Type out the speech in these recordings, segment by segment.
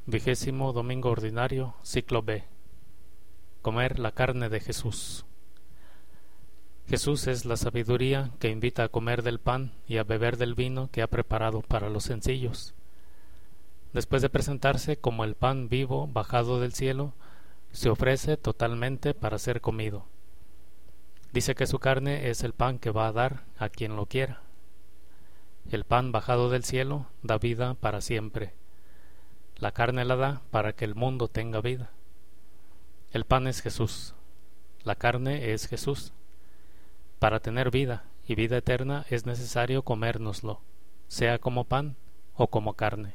20º Domingo Ordinario, Ciclo B. Comer la carne de Jesús. Jesús es la sabiduría que invita a comer del pan y a beber del vino que ha preparado para los sencillos. Después de presentarse como el pan vivo bajado del cielo, se ofrece totalmente para ser comido. Dice que su carne es el pan que va a dar a quien lo quiera. El pan bajado del cielo da vida para siempre. La carne la da para que el mundo tenga vida. El pan es Jesús. La carne es Jesús. Para tener vida y vida eterna es necesario comérnoslo, sea como pan o como carne.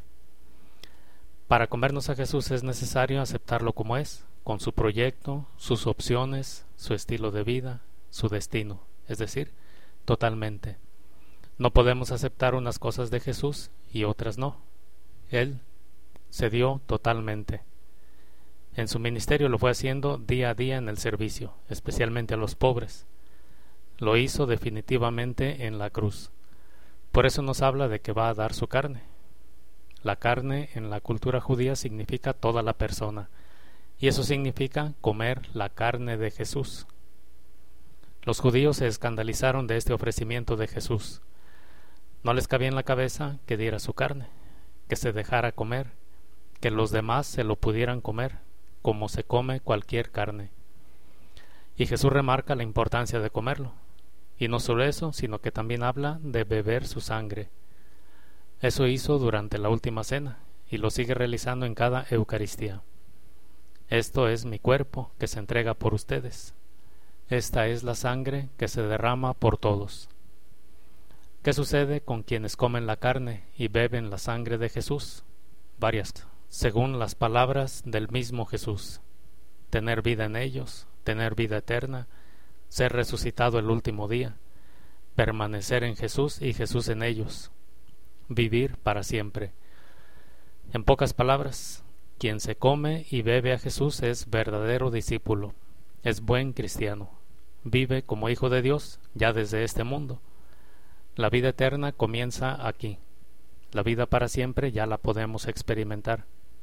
Para comernos a Jesús es necesario aceptarlo como es, con su proyecto, sus opciones, su estilo de vida, su destino, es decir, totalmente. No podemos aceptar unas cosas de Jesús y otras no. Él se dio totalmente. En su ministerio lo fue haciendo día a día en el servicio, especialmente a los pobres. Lo hizo definitivamente en la cruz. Por eso nos habla de que va a dar su carne. La carne en la cultura judía significa toda la persona, y eso significa comer la carne de Jesús. Los judíos se escandalizaron de este ofrecimiento de Jesús. No les cabía en la cabeza que diera su carne, que se dejara comer, que los demás se lo pudieran comer, como se come cualquier carne. Y Jesús remarca la importancia de comerlo. Y no solo eso, sino que también habla de beber su sangre. Eso hizo durante la última cena, y lo sigue realizando en cada Eucaristía. Esto es mi cuerpo, que se entrega por ustedes. Esta es la sangre que se derrama por todos. ¿Qué sucede con quienes comen la carne y beben la sangre de Jesús? Varias, según las palabras del mismo Jesús: tener vida en ellos, tener vida eterna, ser resucitado el último día, permanecer en Jesús y Jesús en ellos, vivir para siempre. En pocas palabras, quien se come y bebe a Jesús es verdadero discípulo, es buen cristiano, vive como hijo de Dios ya desde este mundo. La vida eterna comienza aquí. La vida para siempre ya la podemos experimentar.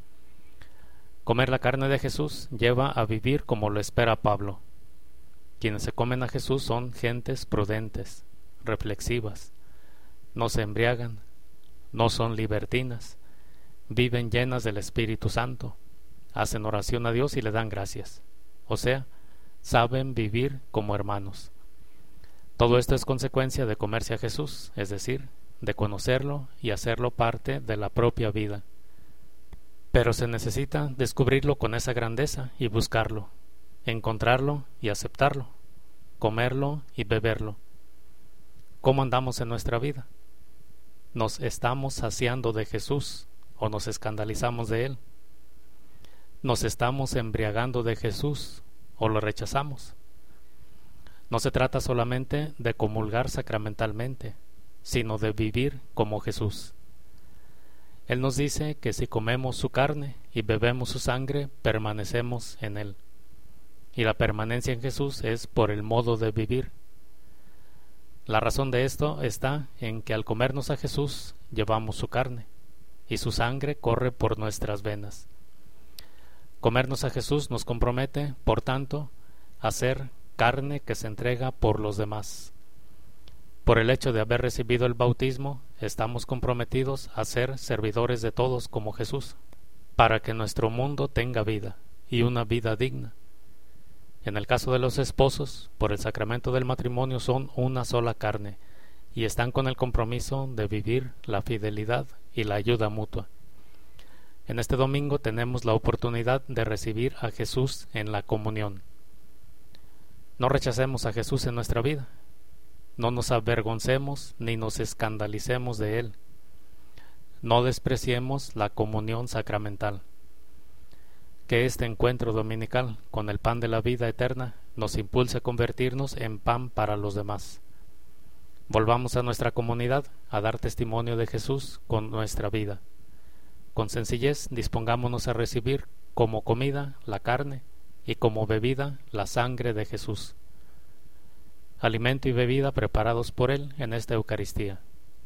Comer la carne de Jesús lleva a vivir como lo espera Pablo. Quienes se comen a Jesús son gentes prudentes, reflexivas, no se embriagan, no son libertinas, viven llenas del Espíritu Santo, hacen oración a Dios y le dan gracias. O sea, saben vivir como hermanos. Todo esto es consecuencia de comerse a Jesús, es decir, de conocerlo y hacerlo parte de la propia vida. Pero se necesita descubrirlo con esa grandeza y buscarlo, encontrarlo y aceptarlo, comerlo y beberlo. ¿Cómo andamos en nuestra vida? ¿Nos estamos saciando de Jesús o nos escandalizamos de Él? ¿Nos estamos embriagando de Jesús o lo rechazamos? No se trata solamente de comulgar sacramentalmente, sino de vivir como Jesús. Él nos dice que si comemos su carne y bebemos su sangre, permanecemos en Él. Y la permanencia en Jesús es por el modo de vivir. La razón de esto está en que al comernos a Jesús, llevamos su carne, y su sangre corre por nuestras venas. Comernos a Jesús nos compromete, por tanto, a ser carne que se entrega por los demás. Por el hecho de haber recibido el bautismo, estamos comprometidos a ser servidores de todos como Jesús, para que nuestro mundo tenga vida, y una vida digna. En el caso de los esposos, por el sacramento del matrimonio son una sola carne, y están con el compromiso de vivir la fidelidad y la ayuda mutua. En este domingo tenemos la oportunidad de recibir a Jesús en la comunión. No rechacemos a Jesús en nuestra vida. No nos avergoncemos ni nos escandalicemos de Él. No despreciemos la comunión sacramental. Que este encuentro dominical con el pan de la vida eterna nos impulse a convertirnos en pan para los demás. Volvamos a nuestra comunidad a dar testimonio de Jesús con nuestra vida. Con sencillez dispongámonos a recibir como comida la carne y como bebida la sangre de Jesús. Alimento y bebida preparados por Él en esta Eucaristía.